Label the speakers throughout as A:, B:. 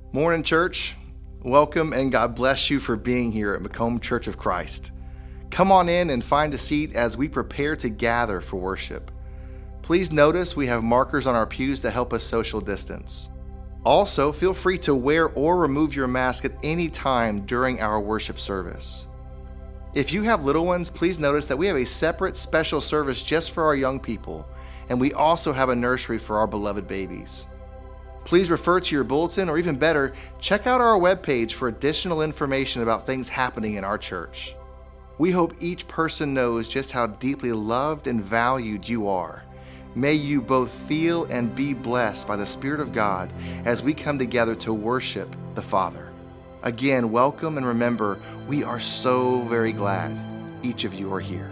A: Morning, church. Welcome and God bless you for being here at Macomb Church of Christ. Come on in and find a seat as we prepare to gather for worship. Please notice we have markers on our pews to help us social distance. Also, feel free to wear or remove your mask at any time during our worship service. If you have little ones, please notice that we have a separate special service just for our young people, and we also have a nursery for our beloved babies. Please refer to your bulletin, or even better, check out our webpage for additional information about things happening in our church. We hope each person knows just how deeply loved and valued you are. May you both feel and be blessed by the Spirit of God as we come together to worship the Father. Again, welcome, and remember, we are so very glad each of you are here.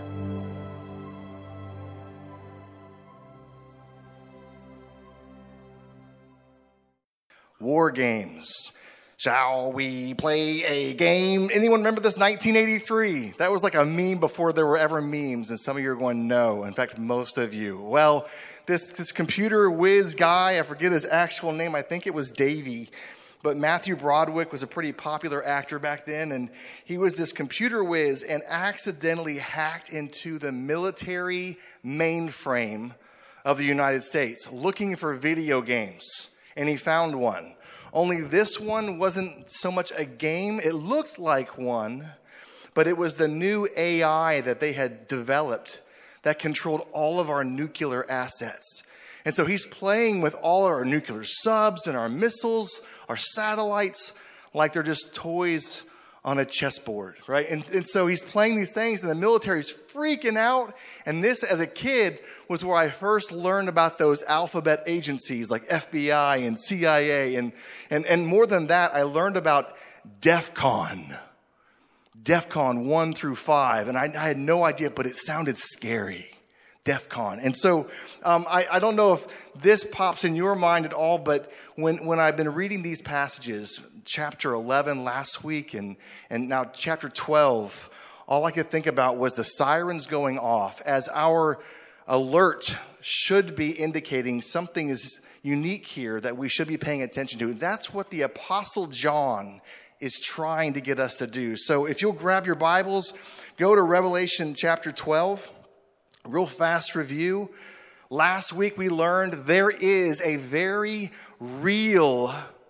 A: War games. Shall we play a game? Anyone remember this? 1983. That was like a meme before there were ever memes, and some of you are going, no. In fact, most of you. Well, this computer whiz guy, I forget his actual name. I think it was Davey. But Matthew Broderick was a pretty popular actor back then, and he was this computer whiz and accidentally hacked into the military mainframe of the United States looking for video games. And he found one. Only this one wasn't so much a game. It looked like one, but it was the new AI that they had developed that controlled all of our nuclear assets. And so he's playing with all our nuclear subs and our missiles, our satellites, like they're just toys on a chessboard, right? And so he's playing these things, and the military's freaking out. And this, as a kid, was where I first learned about those alphabet agencies like FBI and CIA. And more than that, I learned about DEF CON 1 through 5. And I had no idea, but it sounded scary. DEF CON. And so I don't know if this pops in your mind at all, but when I've been reading these passages, chapter 11 last week and now chapter 12, all I could think about was the sirens going off as our alert should be indicating something is unique here that we should be paying attention to. That's what the Apostle John is trying to get us to do. So if you'll grab your Bibles, go to Revelation chapter 12. Real fast review. Last week we learned there is a very real,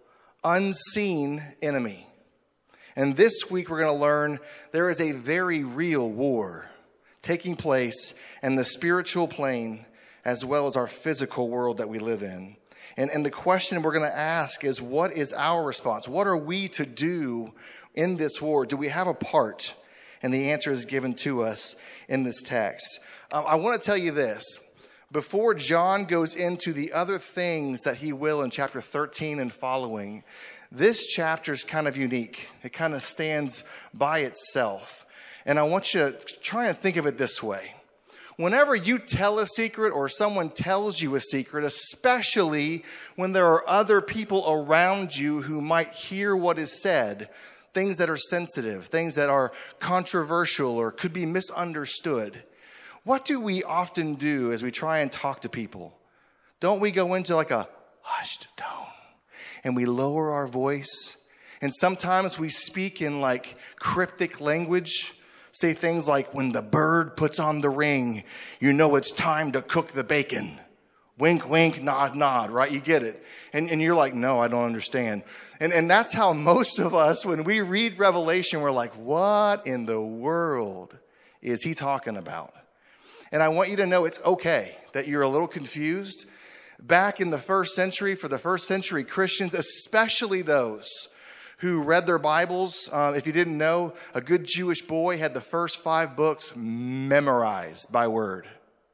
A: unseen enemy. And this week we're going to learn there is a very real war taking place in the spiritual plane as well as our physical world that we live in. And the question we're going to ask is, what is our response? What are we to do in this war? Do we have a part? And the answer is given to us in this text. I want to tell you this. Before John goes into the other things that he will in chapter 13 and following, this chapter is kind of unique. It kind of stands by itself. And I want you to try and think of it this way. Whenever you tell a secret or someone tells you a secret, especially when there are other people around you who might hear what is said, things that are sensitive, things that are controversial or could be misunderstood, what do we often do as we try and talk to people? Don't we go into like a hushed tone and we lower our voice? And sometimes we speak in like cryptic language, say things like, when the bird puts on the ring, you know it's time to cook the bacon. Wink, wink, nod, nod, right? You get it. And you're like, no, I don't understand. And that's how most of us, when we read Revelation, we're like, what in the world is he talking about? And I want you to know it's okay that you're a little confused. Back in the first century, for the first century Christians, especially those who read their Bibles, if you didn't know, a good Jewish boy had the first 5 books memorized by word.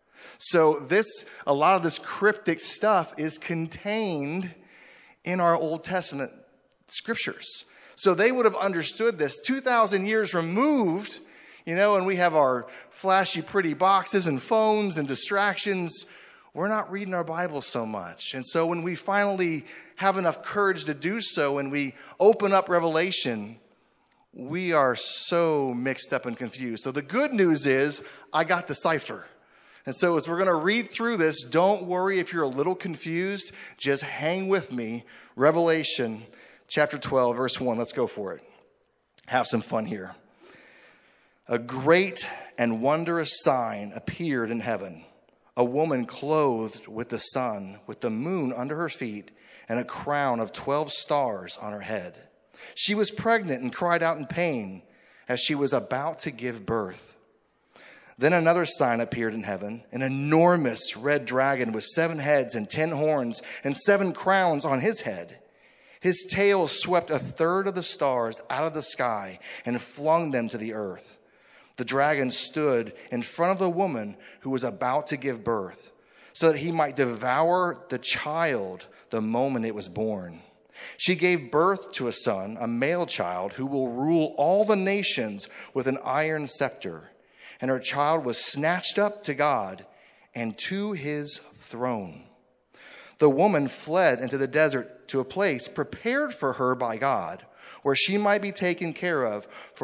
A: So a lot of this cryptic stuff is contained in our Old Testament scriptures. So they would have understood this 2,000 years removed. And we have our flashy, pretty boxes and phones and distractions. We're not reading our Bible so much. And so when we finally have enough courage to do so and we open up Revelation, we are so mixed up and confused. So the good news is I got the cipher. And so as we're going to read through this, don't worry if you're a little confused. Just hang with me. Revelation chapter 12, verse 1. Let's go for it. Have some fun here. A great and wondrous sign appeared in heaven. A woman clothed with the sun, with the moon under her feet, and a crown of 12 stars on her head. She was pregnant and cried out in pain as she was about to give birth. Then another sign appeared in heaven, an enormous red dragon with 7 heads and 10 horns and 7 crowns on his head. His tail swept 1/3 of the stars out of the sky and flung them to the earth. The dragon stood in front of the woman who was about to give birth, so that he might devour the child the moment it was born. She gave birth to a son, a male child, who will rule all the nations with an iron scepter. And her child was snatched up to God and to his throne. The woman fled into the desert to a place prepared for her by God, where she might be taken care of for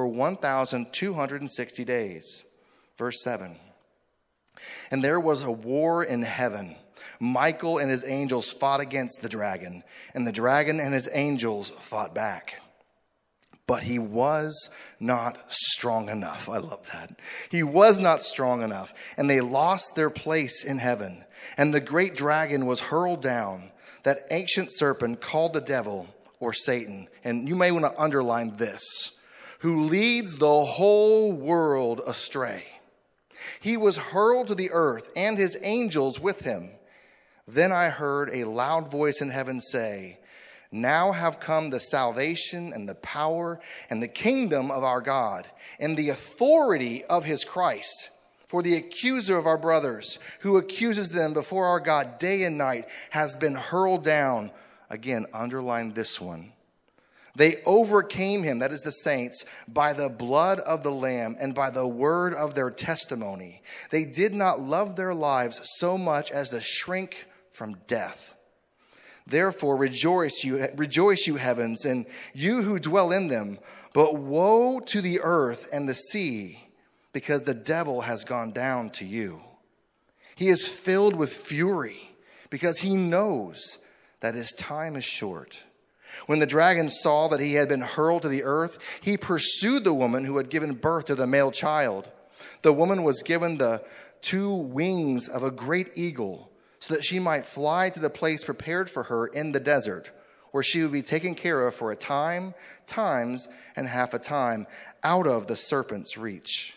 A: 1,260 days. Verse 7. And there was a war in heaven. Michael and his angels fought against the dragon, and the dragon and his angels fought back. But he was not strong enough. I love that. He was not strong enough, and they lost their place in heaven. And the great dragon was hurled down, that ancient serpent called the devil, or Satan, and you may want to underline this, who leads the whole world astray. He was hurled to the earth, and his angels with him. Then I heard a loud voice in heaven say, now have come the salvation and the power and the kingdom of our God and the authority of his Christ. For the accuser of our brothers, who accuses them before our God day and night, has been hurled down. Again, underline this one. They overcame him, that is the saints, by the blood of the Lamb and by the word of their testimony. They did not love their lives so much as to shrink from death. Therefore rejoice you heavens, and you who dwell in them. But woe to the earth and the sea, because the devil has gone down to you. He is filled with fury, because he knows that his time is short. When the dragon saw that he had been hurled to the earth, he pursued the woman who had given birth to the male child. The woman was given the 2 wings of a great eagle, so that she might fly to the place prepared for her in the desert, where she would be taken care of for a time, times, and half a time, out of the serpent's reach.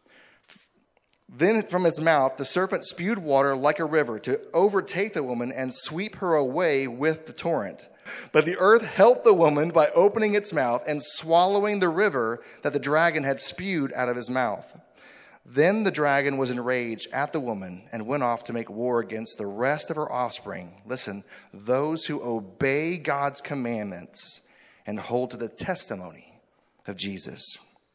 A: Then from his mouth the serpent spewed water like a river to overtake the woman and sweep her away with the torrent. But the earth helped the woman by opening its mouth and swallowing the river that the dragon had spewed out of his mouth. Then the dragon was enraged at the woman and went off to make war against the rest of her offspring. Listen, those who obey God's commandments and hold to the testimony of Jesus.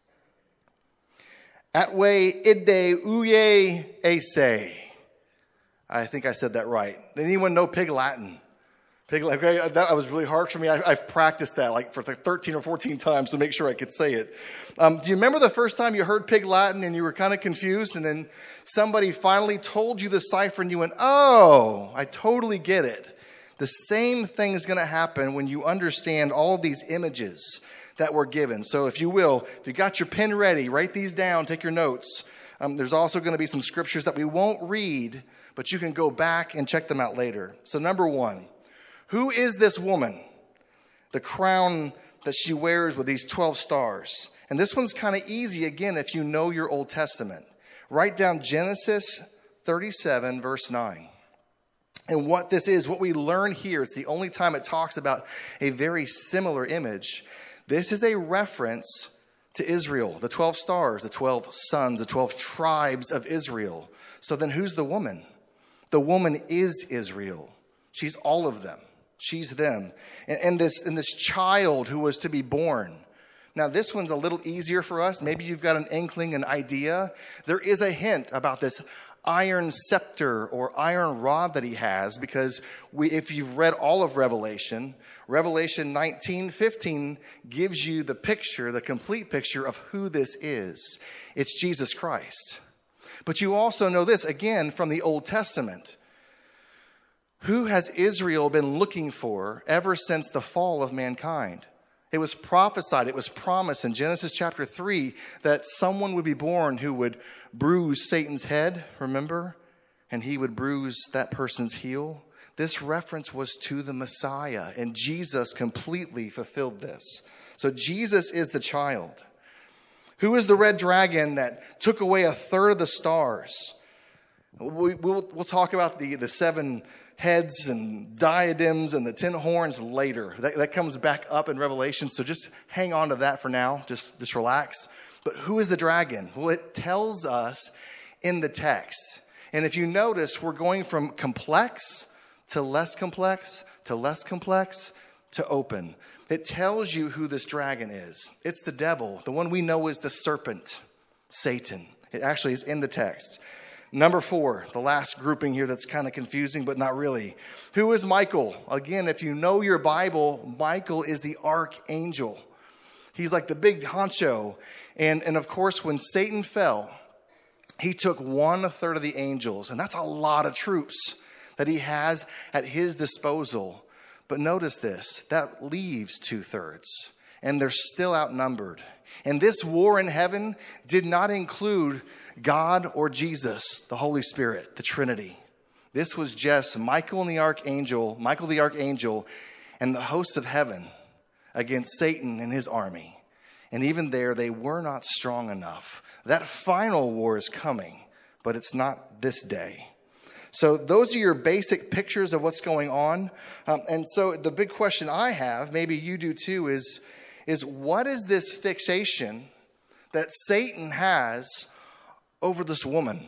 A: Atwe ide uye ese. I think I said that right. Did anyone know Pig Latin? That was really hard for me. I've practiced that for 13 or 14 times to make sure I could say it. Do you remember the first time you heard Pig Latin and you were kind of confused, and then somebody finally told you the cipher and you went, oh, I totally get it. The same thing is going to happen when you understand all these images that were given. So if you will, if you got your pen ready, write these down, take your notes. There's also going to be some scriptures that we won't read, but you can go back and check them out later. So number 1. Who is this woman? The crown that she wears with these 12 stars. And this one's kind of easy, again, if you know your Old Testament. Write down Genesis 37, verse 9. And what this is, what we learn here, it's the only time it talks about a very similar image. This is a reference to Israel, the 12 stars, the 12 sons, the 12 tribes of Israel. So then who's the woman? The woman is Israel. She's all of them. She's them. And this child who was to be born. Now, this one's a little easier for us. Maybe you've got an inkling, an idea. There is a hint about this iron scepter or iron rod that he has, because if you've read all of Revelation 19:15 gives you the picture, the complete picture of who this is. It's Jesus Christ. But you also know this, again, from the Old Testament. Who has Israel been looking for ever since the fall of mankind? It was prophesied, it was promised in Genesis chapter 3 that someone would be born who would bruise Satan's head, remember? And he would bruise that person's heel. This reference was to the Messiah, and Jesus completely fulfilled this. So Jesus is the child. Who is the red dragon that took away a third of the stars? We'll talk about the 7 heads and diadems and the 10 horns later. That comes back up in Revelation, so just hang on to that for now. Just relax. But who is the dragon? Well, it tells us in the text. And if you notice, we're going from complex to less complex to less complex to open. It tells you who this dragon is. It's the devil, the one we know is the serpent, Satan. It actually is in the text. Number 4, the last grouping here that's kind of confusing, but not really. Who is Michael? Again, if you know your Bible, Michael is the archangel. He's like the big honcho. And of course, when Satan fell, he took 1/3 of the angels. And that's a lot of troops that he has at his disposal. But notice this, that leaves 2/3. And they're still outnumbered. And this war in heaven did not include God or Jesus, the Holy Spirit, the Trinity. This was just Michael the archangel, and the hosts of heaven against Satan and his army. And even there, they were not strong enough. That final war is coming, but it's not this day. So those are your basic pictures of what's going on. And so the big question I have, maybe you do too, is what is this fixation that Satan has over this woman,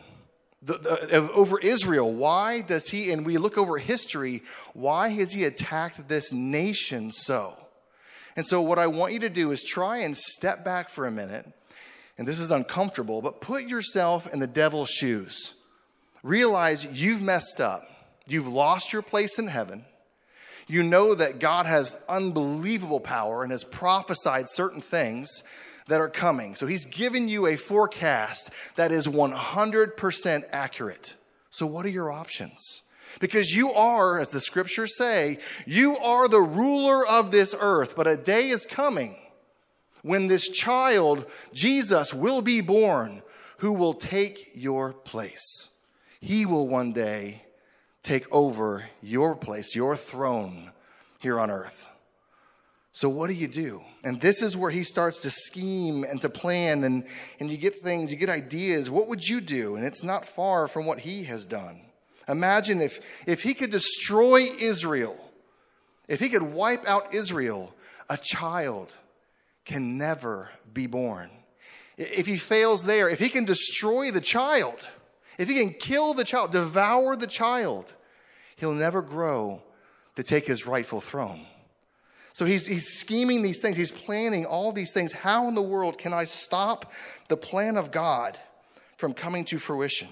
A: over Israel? Why does he, and we look over history, why has he attacked this nation so? And so what I want you to do is try and step back for a minute, and this is uncomfortable, but put yourself in the devil's shoes. Realize you've messed up. You've lost your place in heaven. You know that God has unbelievable power and has prophesied certain things that are coming. So he's given you a forecast that is 100% accurate. So what are your options? Because you are, as the scriptures say, you are the ruler of this earth. But a day is coming when this child, Jesus, will be born who will take your place. He will one day take over your place, your throne here on earth. So what do? And this is where he starts to scheme and to plan, and you get things, you get ideas. What would you do? And it's not far from what he has done. Imagine if he could destroy Israel, if he could wipe out Israel, a child can never be born. If he fails there, if he can destroy the child, if he can kill the child, devour the child, he'll never grow to take his rightful throne. So he's scheming these things. He's planning all these things. How in the world can I stop the plan of God from coming to fruition?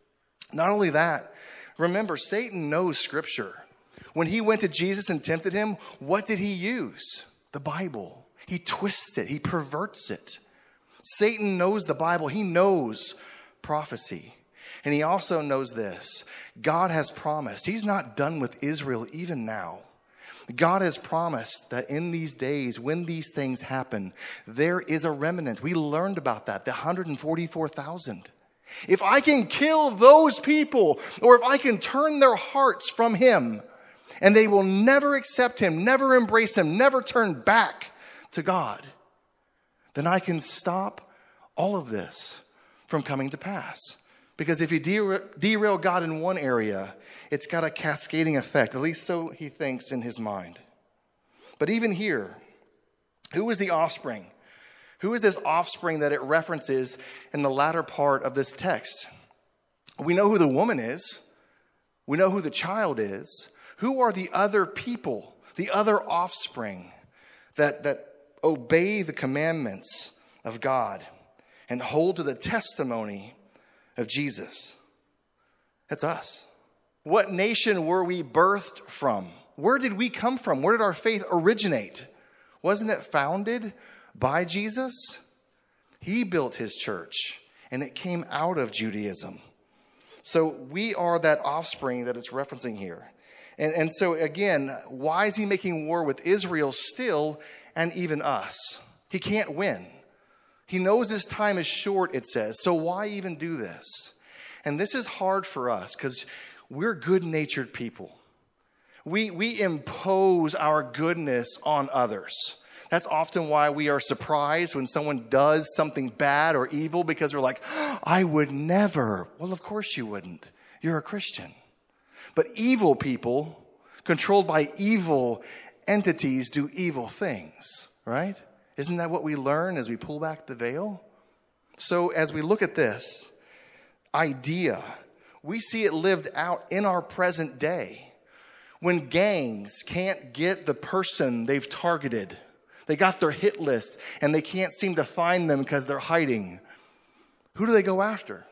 A: Not only that, remember, Satan knows Scripture. When he went to Jesus and tempted him, what did he use? The Bible. He twists it. He perverts it. Satan knows the Bible. He knows prophecy. And he also knows this. God has promised. He's not done with Israel even now. God has promised that in these days, when these things happen, there is a remnant. We learned about that, the 144,000. If I can kill those people, or if I can turn their hearts from him, and they will never accept him, never embrace him, never turn back to God, then I can stop all of this from coming to pass. Because if you derail God in one area, it's got a cascading effect. At least so he thinks in his mind. But even here, who is the offspring? Who is this offspring that it references in the latter part of this text? We know who the woman is. We know who the child is. Who are the other people, the other offspring that obey the commandments of God and hold to the testimony of Jesus? That's us. What nation were we birthed from? Where did we come from? Where did our faith originate? Wasn't it founded by Jesus? He built his church, and it came out of Judaism. So we are that offspring that it's referencing here. And so again, why is he making war with Israel still and even us? He can't win. He knows his time is short, it says. So why even do this? And this is hard for us because we're good-natured people. We impose our goodness on others. That's often why we are surprised when someone does something bad or evil, because we're like, I would never. Well, of course you wouldn't. You're a Christian. But evil people, controlled by evil entities, do evil things, right? Isn't that what we learn as we pull back the veil? So as we look at this idea, we see it lived out in our present day. When gangs can't get the person they've targeted, they got their hit list and they can't seem to find them because they're hiding, who do they go after?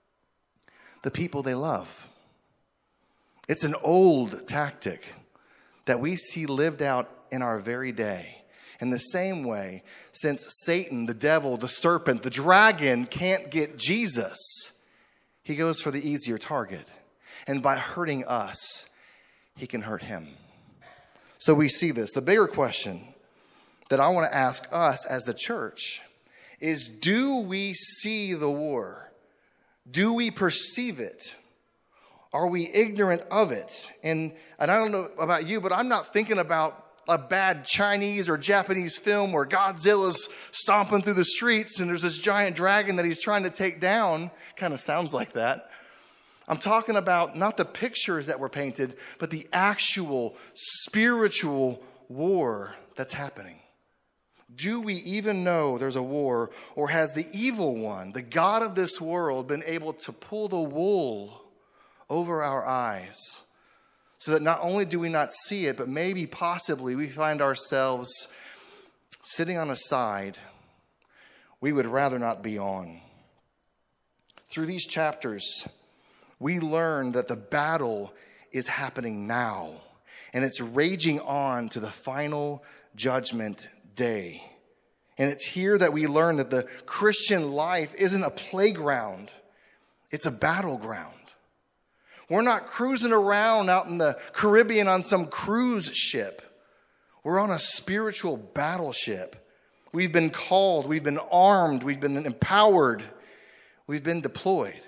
A: The people they love. It's an old tactic that we see lived out in our very day. In the same way, since Satan, the devil, the serpent, the dragon can't get Jesus, he goes for the easier target. And by hurting us, he can hurt him. So we see this. The bigger question that I want to ask us as the church is, do we see the war? Do we perceive it? Are we ignorant of it? And I don't know about you, but I'm not thinking about a bad Chinese or Japanese film where Godzilla's stomping through the streets and there's this giant dragon that he's trying to take down. Kind of sounds like that. I'm talking about not the pictures that were painted, but the actual spiritual war that's happening. Do we even know there's a war, or has the evil one, the God of this world, been able to pull the wool over our eyes so that not only do we not see it, but maybe possibly we find ourselves sitting on a side we would rather not be on? Through these chapters, we learn that the battle is happening now, and it's raging on to the final judgment day. And it's here that we learn that the Christian life isn't a playground, it's a battleground. We're not cruising around out in the Caribbean on some cruise ship. We're on a spiritual battleship. We've been called, we've been armed, we've been empowered, we've been deployed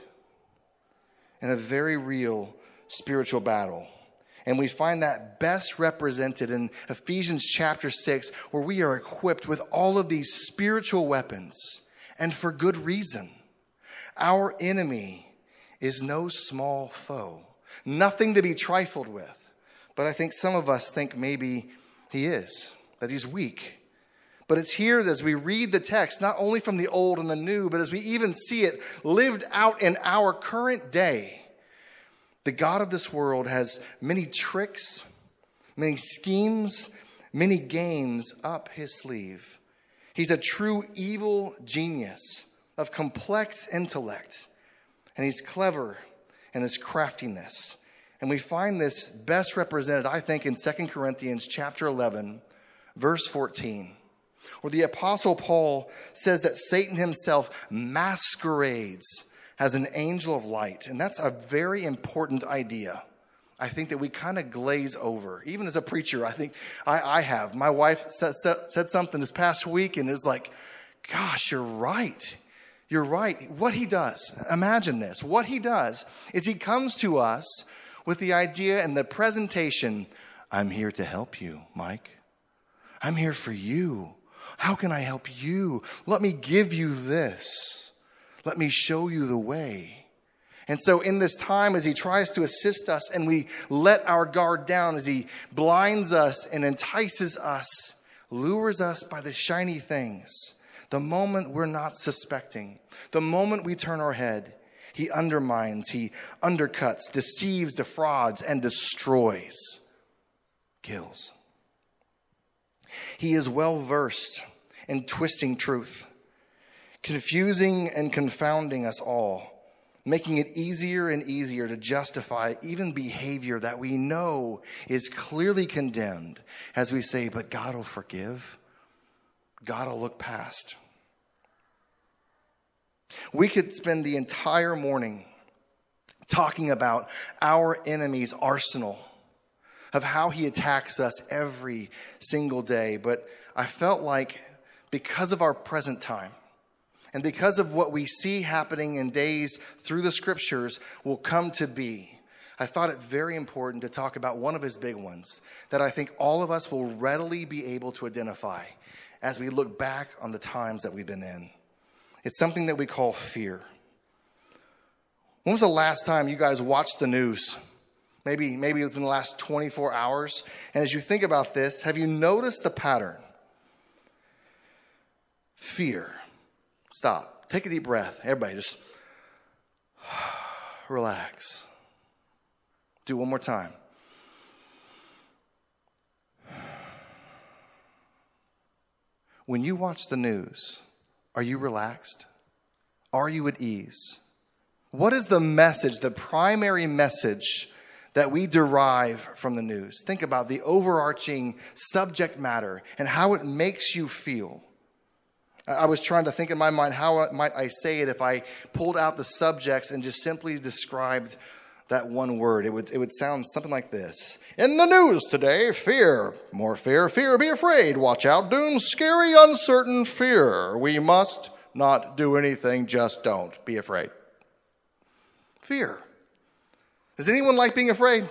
A: in a very real spiritual battle. And we find that best represented in Ephesians chapter 6, where we are equipped with all of these spiritual weapons, and for good reason. Our enemy is no small foe, nothing to be trifled with. But I think some of us think maybe he is, that he's weak. But it's here as we read the text, not only from the old and the new, but as we even see it lived out in our current day. The God of this world has many tricks, many schemes, many games up his sleeve. He's a true evil genius of complex intellect, and he's clever in his craftiness. And we find this best represented, I think, in 2 Corinthians chapter 11, verse 14, where the Apostle Paul says that Satan himself masquerades as an angel of light. And that's a very important idea. I think that we kind of glaze over. Even as a preacher, I think I have. My wife said something this past week, and it was like, gosh, you're right. You're right. What he does, imagine this. What he does is he comes to us with the idea and the presentation, I'm here to help you, Mike. I'm here for you. How can I help you? Let me give you this. Let me show you the way. And so in this time, as he tries to assist us and we let our guard down, as he blinds us and entices us, lures us by the shiny things, the moment we're not suspecting, the moment we turn our head, he undermines, he undercuts, deceives, defrauds, and destroys, kills. He is well versed in twisting truth, confusing and confounding us all, making it easier and easier to justify even behavior that we know is clearly condemned, as we say, but God will forgive. God will look past. We could spend the entire morning talking about our enemy's arsenal, of how he attacks us every single day. But I felt like because of our present time and because of what we see happening in days through the scriptures will come to be, I thought it very important to talk about one of his big ones that I think all of us will readily be able to identify as we look back on the times that we've been in. It's something that we call fear. When was the last time you guys watched the news? Maybe within the last 24 hours. And as you think about this, have you noticed the pattern? Fear. Stop. Take a deep breath. Everybody just relax. Do it one more time. When you watch the news, are you relaxed? Are you at ease? What is the message, the primary message that we derive from the news? Think about the overarching subject matter and how it makes you feel. I was trying to think in my mind, how might I say it if I pulled out the subjects and just simply described that one word? It would sound something like this. In the news today, fear. More fear, fear, be afraid. Watch out, doom, scary, uncertain fear. We must not do anything, just don't. Be afraid. Fear. Does anyone like being afraid?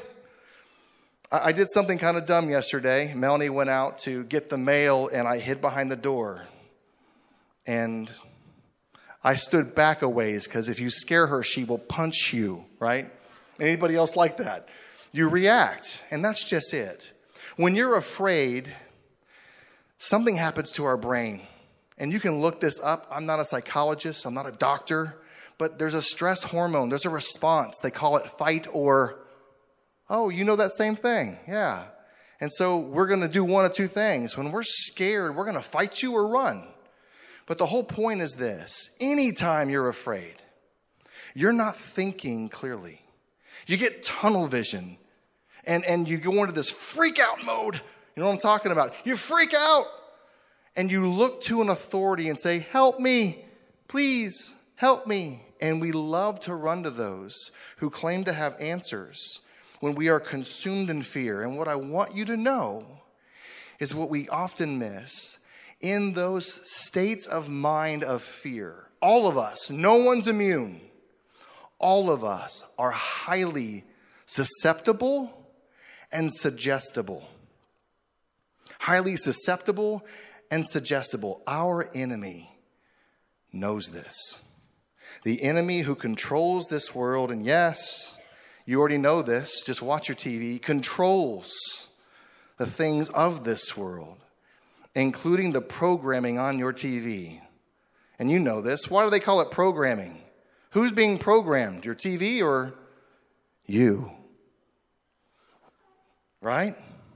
A: I did something kind of dumb yesterday. Melanie went out to get the mail, and I hid behind the door. And I stood back a ways, because if you scare her, she will punch you, right? Anybody else like that? You react, and that's just it. When you're afraid, something happens to our brain. And you can look this up. I'm not a psychologist. I'm not a doctor. But there's a stress hormone. There's a response. They call it fight or, oh, you know that same thing. Yeah. And so we're going to do one of two things. When we're scared, we're going to fight you or run. But the whole point is this. Anytime you're afraid, you're not thinking clearly. You get tunnel vision. And you go into this freak out mode. You know what I'm talking about? You freak out. And you look to an authority and say, help me. Please help me. And we love to run to those who claim to have answers when we are consumed in fear. And what I want you to know is what we often miss. In those states of mind of fear, all of us, no one's immune. All of us are highly susceptible and suggestible. Highly susceptible and suggestible. Our enemy knows this. The enemy who controls this world, and yes, you already know this, just watch your TV, controls the things of this world, including the programming on your TV. And you know this. Why do they call it programming? Who's being programmed? Your TV or you? Right?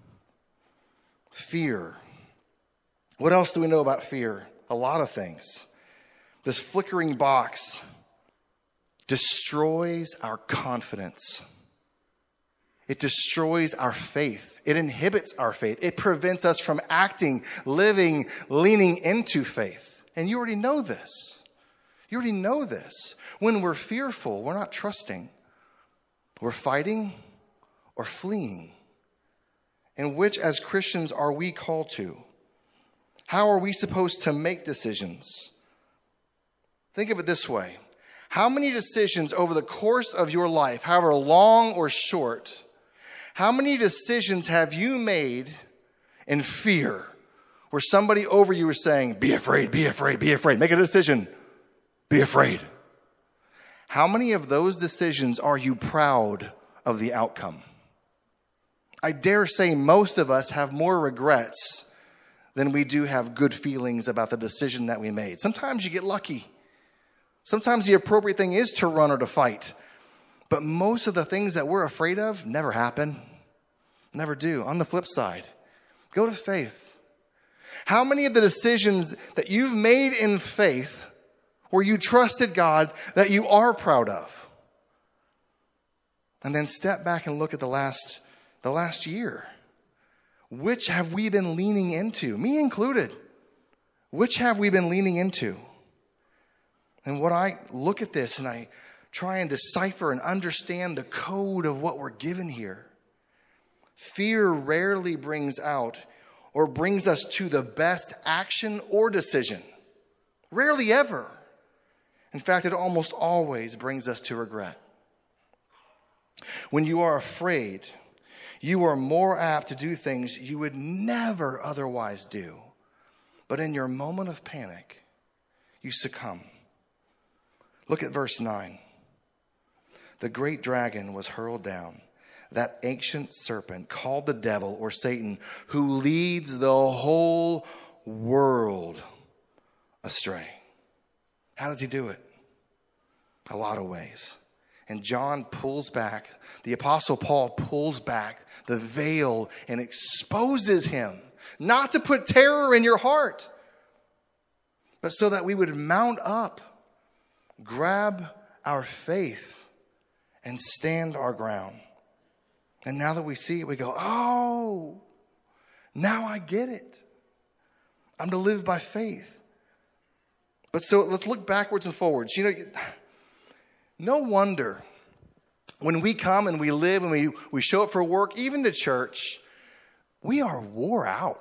A: Fear. What else do we know about fear? A lot of things. This flickering box destroys our confidence. It destroys our faith. It inhibits our faith. It prevents us from acting, living, leaning into faith. And you already know this. You already know this. When we're fearful, we're not trusting. We're fighting or fleeing. And which, as Christians, are we called to? How are we supposed to make decisions? Think of it this way. How many decisions over the course of your life, however long or short, how many decisions have you made in fear where somebody over you was saying, be afraid, be afraid, be afraid. Make a decision. Be afraid. How many of those decisions are you proud of the outcome? I dare say most of us have more regrets than we do have good feelings about the decision that we made. Sometimes you get lucky. Sometimes the appropriate thing is to run or to fight. But most of the things that we're afraid of never happen. Never do. On the flip side, go to faith. How many of the decisions that you've made in faith where you trusted God that you are proud of? And then step back and look at the last year. Which have we been leaning into? Me included. Which have we been leaning into? And when I look at this and I try and decipher and understand the code of what we're given here, Fear rarely brings out or brings us to the best action or decision. Rarely ever. In fact, it almost always brings us to regret. When you are afraid, you are more apt to do things you would never otherwise do. But in your moment of panic, you succumb. Look at verse 9. The great dragon was hurled down, that ancient serpent called the devil or Satan, who leads the whole world astray. How does he do it? A lot of ways. And John pulls back, the Apostle Paul pulls back the veil and exposes him, not to put terror in your heart, but so that we would mount up, grab our faith, and stand our ground. And now that we see it, we go, oh, now I get it. I'm to live by faith. But so let's look backwards and forwards. No wonder when we come and we live and we show up for work, even to church, we are wore out,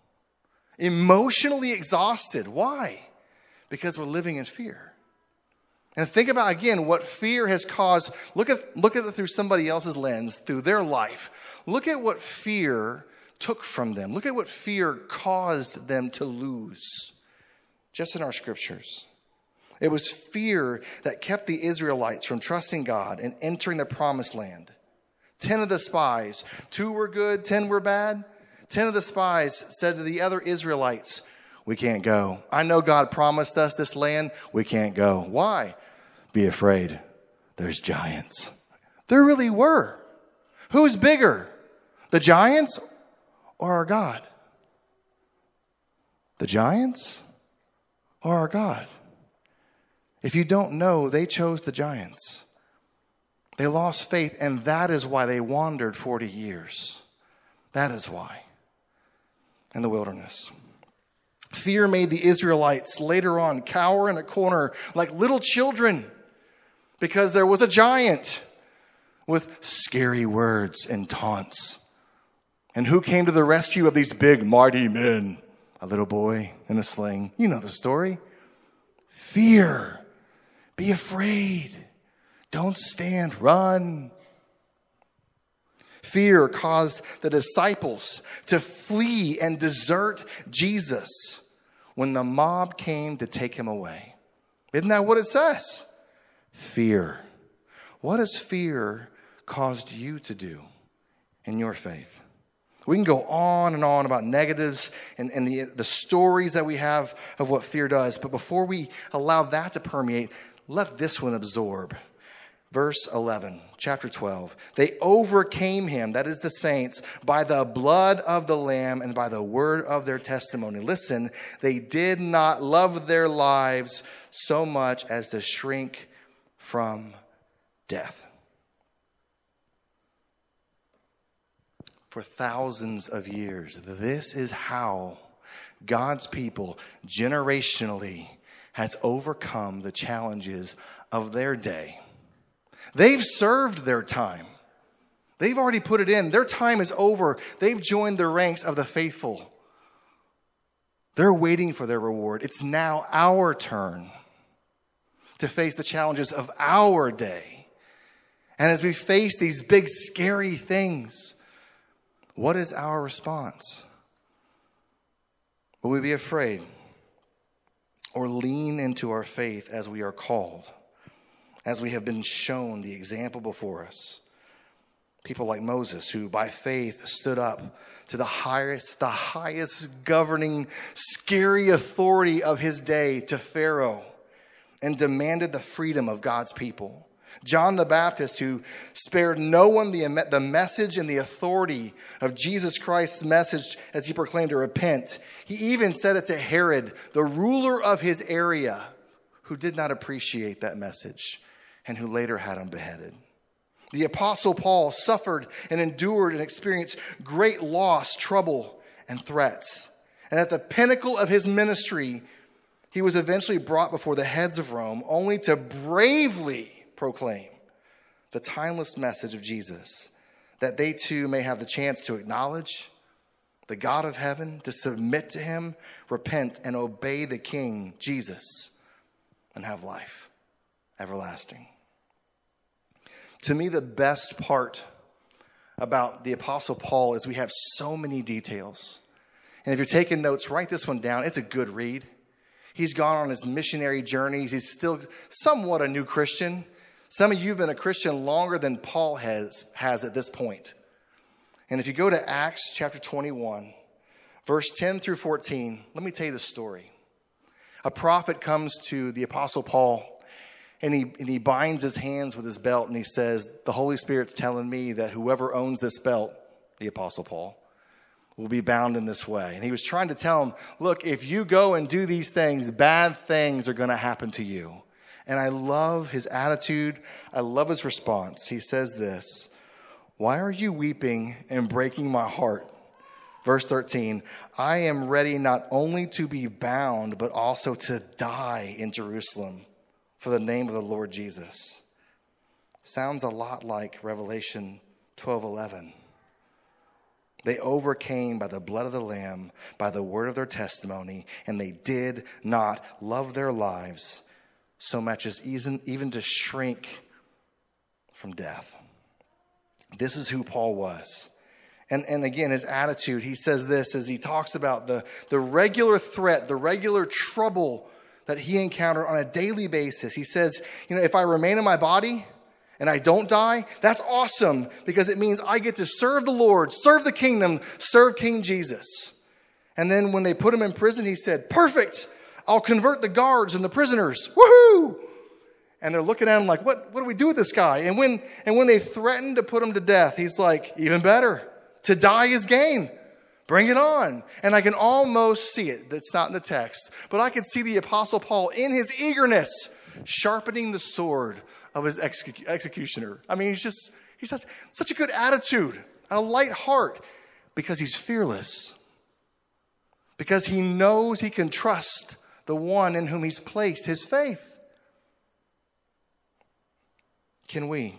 A: emotionally exhausted. Why? Because we're living in fear. And think about, again, what fear has caused. Look at it through somebody else's lens, through their life. Look at what fear took from them. Look at what fear caused them to lose. Just in our scriptures. It was fear that kept the Israelites from trusting God and entering the promised land. 10 of the spies, 2 were good, 10 were bad. 10 of the spies said to the other Israelites, we can't go. I know God promised us this land. We can't go. Why? Be afraid. There's giants. There really were. Who's bigger? The giants or our God? The giants or our God? If you don't know, they chose the giants. They lost faith, and that is why they wandered 40 years. That is why. In the wilderness. Fear made the Israelites later on cower in a corner like little children because there was a giant with scary words and taunts. And who came to the rescue of these big, mighty men? A little boy in a sling. You know the story. Fear. Be afraid. Don't stand. Run. Fear caused the disciples to flee and desert Jesus when the mob came to take him away. Isn't that what it says? Fear. What has fear caused you to do in your faith? We can go on and on about negatives and the stories that we have of what fear does. But before we allow that to permeate, let this one absorb. Verse 11, chapter 12. They overcame him, that is the saints, by the blood of the Lamb and by the word of their testimony. Listen, they did not love their lives so much as to shrink from death. For thousands of years, this is how God's people generationally has overcome the challenges of their day. They've served their time. They've already put it in. Their time is over. They've joined the ranks of the faithful. They're waiting for their reward. It's now our turn to face the challenges of our day. And as we face these big, scary things, what is our response? Will we be afraid or lean into our faith as we are called? As we have been shown the example before us. People like Moses, who by faith stood up to the highest governing, scary authority of his day, to Pharaoh, and demanded the freedom of God's people. John the Baptist, who spared no one the message and the authority of Jesus Christ's message as he proclaimed to repent. He even said it to Herod, the ruler of his area, who did not appreciate that message and who later had him beheaded. The Apostle Paul suffered and endured and experienced great loss, trouble, and threats. And at the pinnacle of his ministry, he was eventually brought before the heads of Rome only to bravely proclaim the timeless message of Jesus, that they too may have the chance to acknowledge the God of heaven, to submit to him, repent, and obey the King, Jesus, and have life everlasting. To me, the best part about the Apostle Paul is we have so many details. And if you're taking notes, write this one down. It's a good read. He's gone on his missionary journeys. He's still somewhat a new Christian. Some of you have been a Christian longer than Paul has at this point. And if you go to Acts chapter 21, verse 10 through 14, let me tell you the story. A prophet comes to the Apostle Paul, and he binds his hands with his belt, and he says, the Holy Spirit's telling me that whoever owns this belt, the Apostle Paul, will be bound in this way. And he was trying to tell him, look, if you go and do these things, bad things are going to happen to you. And I love his attitude. I love his response. He says this, why are you weeping and breaking my heart? Verse 13, I am ready not only to be bound, but also to die in Jerusalem for the name of the Lord Jesus. Sounds a lot like Revelation 12:11. They overcame by the blood of the Lamb, by the word of their testimony, and they did not love their lives so much as even to shrink from death. This is who Paul was. And again, his attitude, he says this as he talks about the regular threat, the regular trouble that he encountered on a daily basis. He says, if I remain in my body and I don't die, that's awesome because it means I get to serve the Lord, serve the kingdom, serve King Jesus. And then when they put him in prison, he said, perfect, I'll convert the guards and the prisoners. Woohoo! And they're looking at him like, what do we do with this guy? And when they threatened to put him to death, he's like, even better. To die is gain. Bring it on. And I can almost see it. That's not in the text. But I can see the Apostle Paul in his eagerness sharpening the sword of his executioner. I mean, he's such a good attitude, a light heart, because he's fearless. Because he knows he can trust the one in whom he's placed his faith. Can we?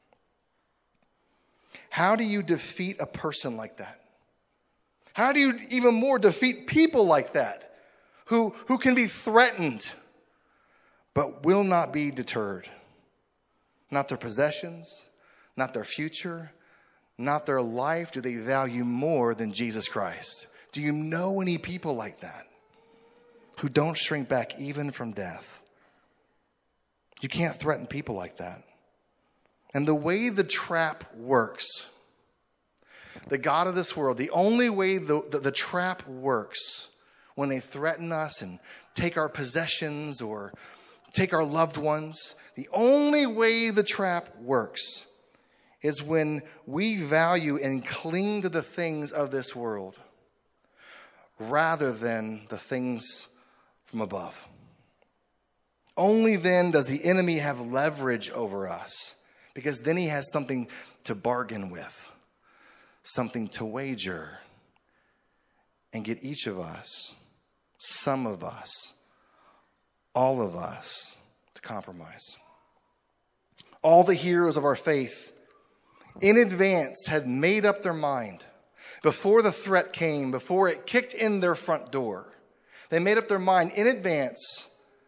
A: How do you defeat a person like that? How do you even more defeat people like that who can be threatened but will not be deterred? Not their possessions, not their future, not their life do they value more than Jesus Christ. Do you know any people like that who don't shrink back even from death? You can't threaten people like that. And the way the trap works, the God of this world, the only way the trap works when they threaten us and take our possessions or take our loved ones, the only way the trap works is when we value and cling to the things of this world rather than the things from above. Only then does the enemy have leverage over us, because then he has something to bargain with, something to wager, and get each of us, some of us, all of us, to compromise. All the heroes of our faith in advance had made up their mind before the threat came, before it kicked in their front door. They made up their mind in advance.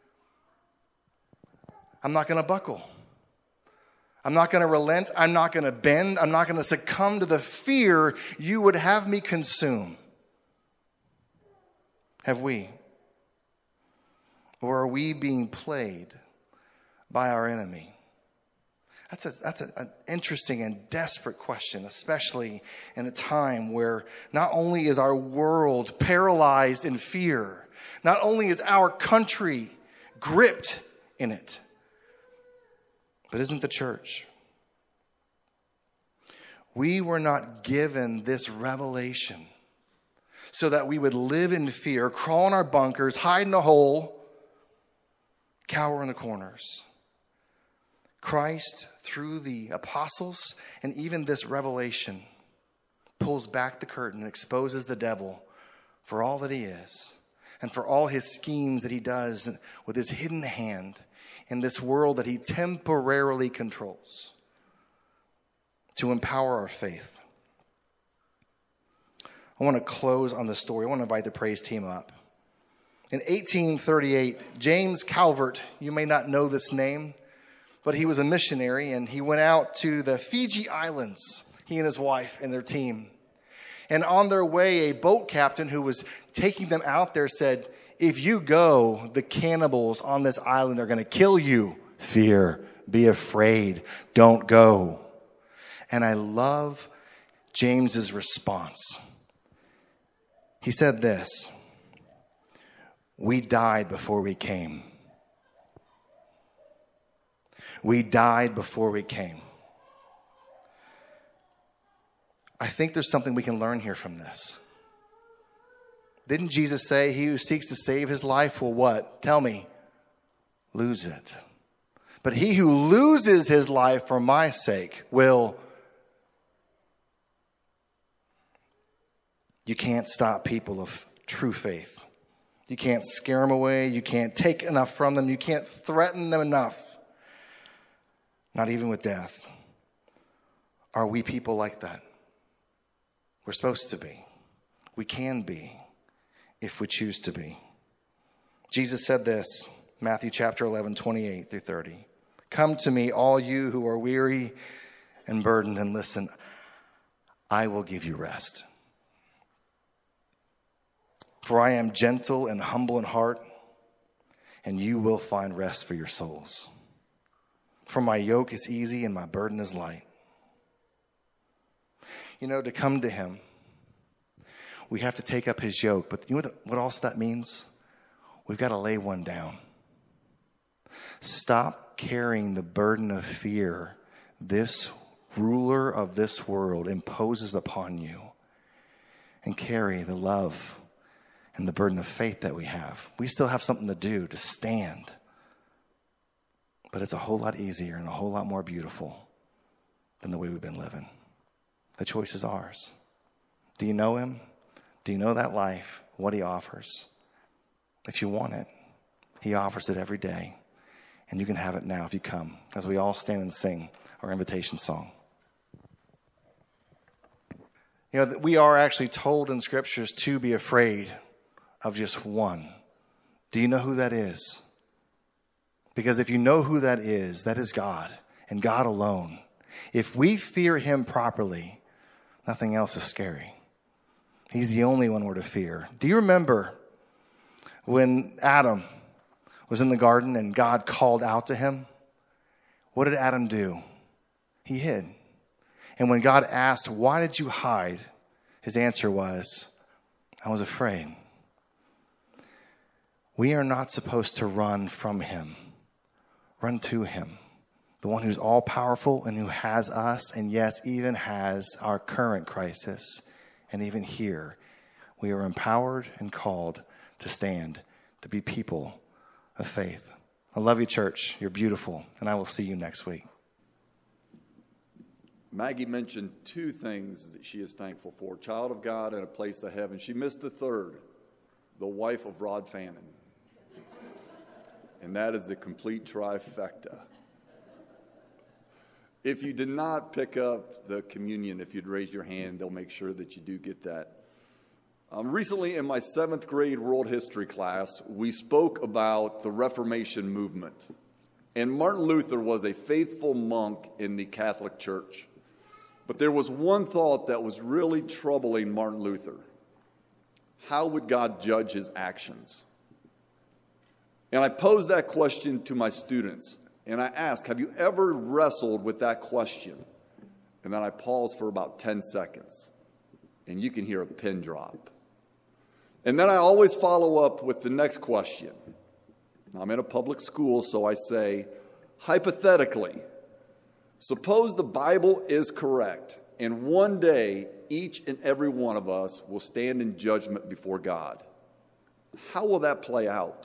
A: I'm not going to buckle. I'm not going to relent. I'm not going to bend. I'm not going to succumb to the fear you would have me consume. Have we? Or are we being played by our enemy? That's an interesting and desperate question, especially in a time where not only is our world paralyzed in fear, not only is our country gripped in it, but isn't the church? We were not given this revelation so that we would live in fear, crawl in our bunkers, hide in a hole, cower in the corners. Christ, through the apostles and even this revelation, pulls back the curtain and exposes the devil for all that he is and for all his schemes that he does with his hidden hand in this world that he temporarily controls. to empower our faith. I want to close on this story. I want to invite the praise team up. In 1838, James Calvert, you may not know this name, but he was a missionary, and he went out to the Fiji Islands, he and his wife and their team. And on their way, a boat captain who was taking them out there said, "If you go, the cannibals on this island are going to kill you. Fear, be afraid, don't go." And I love James's response. He said this, "We died before we came. We died before we came." I think there's something we can learn here from this. Didn't Jesus say, "He who seeks to save his life will" what? Tell me. Lose it. But he who loses his life for my sake will. You can't stop people of true faith. You can't scare them away. You can't take enough from them. You can't threaten them enough. Not even with death. Are we people like that? We're supposed to be. We can be if we choose to be. Jesus said this, Matthew chapter 11, 28 through 30. "Come to me, all you who are weary and burdened, and listen, I will give you rest. For I am gentle and humble in heart, and you will find rest for your souls. For my yoke is easy and my burden is light." You know, to come to him, we have to take up his yoke. But you know what also that means? We've got to lay one down. Stop carrying the burden of fear this ruler of this world imposes upon you, and carry the love and the burden of faith that we have. We still have something to do, to stand. But it's a whole lot easier and a whole lot more beautiful than the way we've been living. The choice is ours. Do you know him? Do you know that life, what he offers? If you want it, he offers it every day. And you can have it now if you come, as we all stand and sing our invitation song. You know, we are actually told in scriptures to be afraid of just one. Do you know who that is? Because if you know who that is God and God alone. If we fear him properly, nothing else is scary. He's the only one we're to fear. Do you remember when Adam was in the garden and God called out to him? What did Adam do? He hid. And when God asked, "Why did you hide?" his answer was, "I was afraid." We are not supposed to run from him. Run to him. The one who's all powerful and who has us, and yes, even has our current crisis. And even here, we are empowered and called to stand, to be people of faith. I love you, church. You're beautiful, and I will see you next week.
B: Maggie mentioned two things that she is thankful for: child of God and a place of heaven. She missed the third, the wife of Rod Fannin. And that is the complete trifecta. If you did not pick up the communion, if you'd raise your hand, they'll make sure that you do get that. Recently, in my 7th grade world history class, we spoke about the Reformation movement. And Martin Luther was a faithful monk in the Catholic Church. But there was one thought that was really troubling Martin Luther. How would God judge his actions? And I posed that question to my students. And I asked, have you ever wrestled with that question? And then I paused for about 10 seconds. And you can hear a pin drop. And then I always follow up with the next question. I'm in a public school, so I say, hypothetically, suppose the Bible is correct, and one day each and every one of us will stand in judgment before God. How will that play out?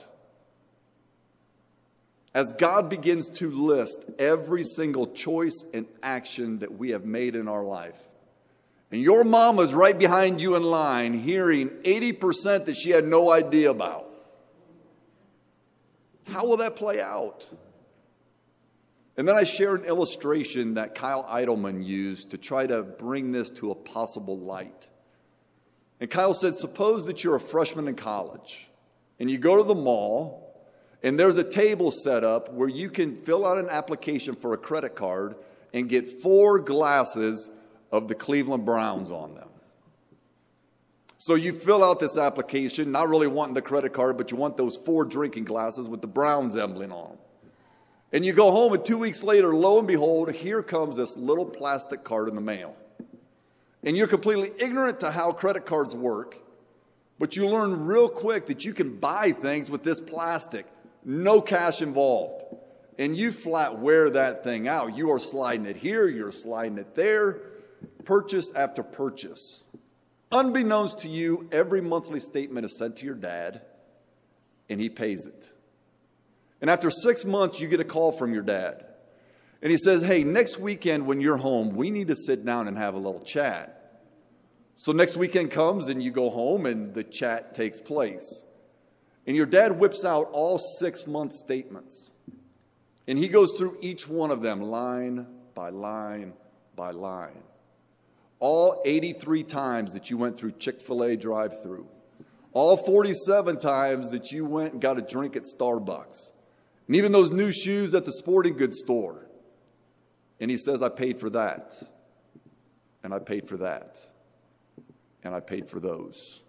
B: As God begins to list every single choice and action that we have made in our life, and your mama's right behind you in line hearing 80% that she had no idea about, how will that play out? And then I shared an illustration that Kyle Idleman used to try to bring this to a possible light. And Kyle said, suppose that you're a freshman in college and you go to the mall and there's a table set up where you can fill out an application for a credit card and get 4 glasses of the Cleveland Browns on them. So you fill out this application, not really wanting the credit card, but you want those 4 drinking glasses with the Browns emblem on them. And you go home, and 2 weeks later, lo and behold, here comes this little plastic card in the mail. And you're completely ignorant to how credit cards work, but you learn real quick that you can buy things with this plastic, no cash involved. And you flat wear that thing out. You are sliding it here, you're sliding it there, purchase after purchase. Unbeknownst to you, every monthly statement is sent to your dad, and he pays it. And after 6 months, you get a call from your dad. And he says, hey, next weekend when you're home, we need to sit down and have a little chat. So next weekend comes, and you go home, and the chat takes place. And your dad whips out all 6-month statements. And he goes through each one of them, line by line by line. All 83 times that you went through Chick-fil-A drive-thru. All 47 times that you went and got a drink at Starbucks. And even those new shoes at the sporting goods store. And he says, I paid for that. And I paid for that. And I paid for those.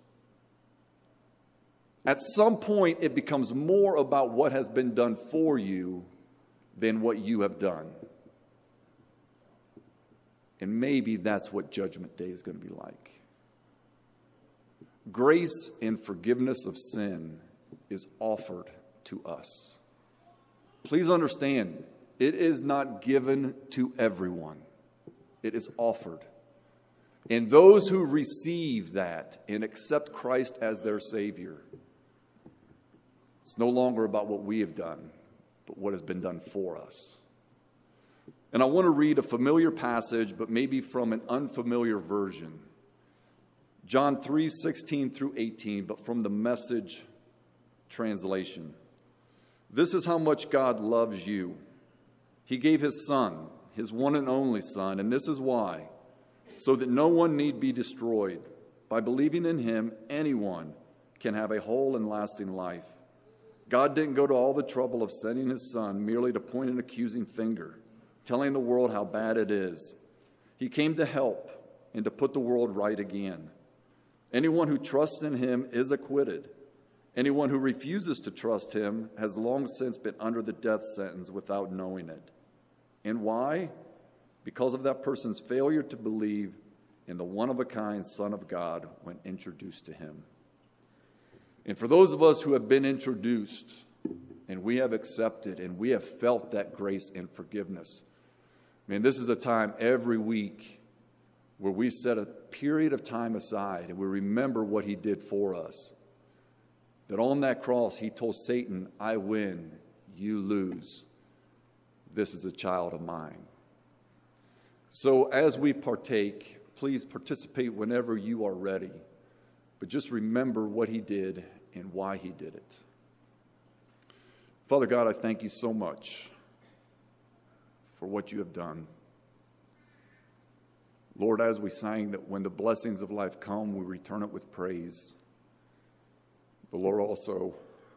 B: At some point, it becomes more about what has been done for you than what you have done. And maybe that's what Judgment Day is going to be like. Grace and forgiveness of sin is offered to us. Please understand, it is not given to everyone. It is offered. And those who receive that and accept Christ as their Savior, it's no longer about what we have done, but what has been done for us. And I want to read a familiar passage, but maybe from an unfamiliar version. John 3:16 through 18, but from the Message translation. This is how much God loves you. He gave his Son, his one and only Son, and this is why, so that no one need be destroyed. By believing in him, anyone can have a whole and lasting life. God didn't go to all the trouble of sending his Son merely to point an accusing finger, telling the world how bad it is. He came to help and to put the world right again. Anyone who trusts in him is acquitted. Anyone who refuses to trust him has long since been under the death sentence without knowing it. And why? Because of that person's failure to believe in the one-of-a-kind Son of God when introduced to him. And for those of us who have been introduced and we have accepted and we have felt that grace and forgiveness, man, this is a time every week where we set a period of time aside and we remember what he did for us. That on that cross, he told Satan, I win, you lose. This is a child of mine. So as we partake, please participate whenever you are ready. But just remember what he did and why he did it. Father God, I thank you so much for what you have done. Lord, as we sang that when the blessings of life come, we return it with praise. But Lord, also,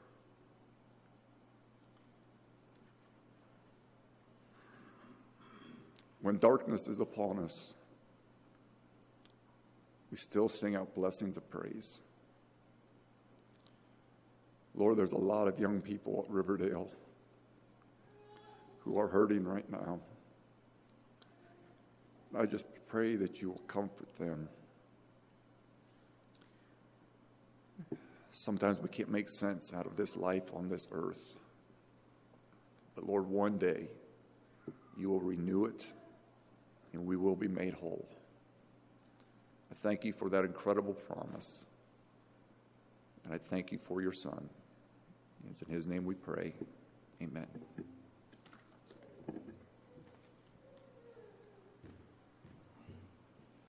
B: when darkness is upon us, we still sing out blessings of praise. Lord, there's a lot of young people at Riverdale who are hurting right now. I just pray that you will comfort them. Sometimes we can't make sense out of this life on this earth. But Lord, one day you will renew it and we will be made whole. I thank you for that incredible promise. And I thank you for your Son. It's in his name we pray. Amen.